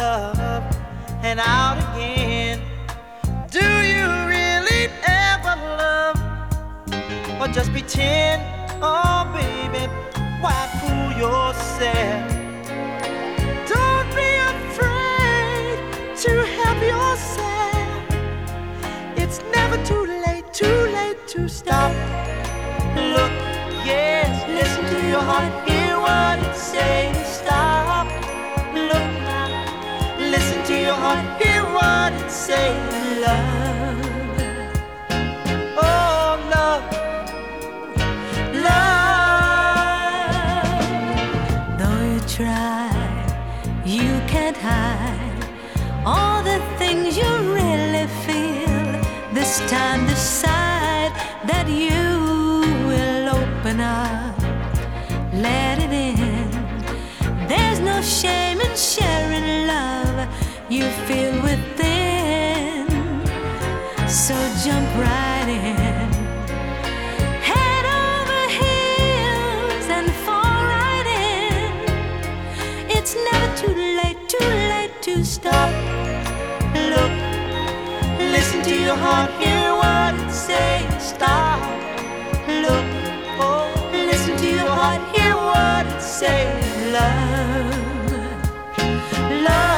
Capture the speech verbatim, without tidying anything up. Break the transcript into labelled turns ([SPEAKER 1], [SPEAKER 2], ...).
[SPEAKER 1] love and out again. Do you really ever love, or just pretend? Oh baby, why fool yourself? Don't be afraid to help yourself. It's never too late, too late to stop. Look, yes, listen to your heart, hear what it says. Stop. Look now, listen to your heart, hear what it says. Love, oh love, love.
[SPEAKER 2] Though you try, you can't hide all the things you really feel. This time decide that you will open up, let it in. There's no shame in sharing love you feel within. So jump right in, head over heels and fall right in. It's never too late, too late to stop.
[SPEAKER 1] Look, listen to your heart, hear what it says. Stop. Look, oh, listen to your heart, hear what it says. Love, love.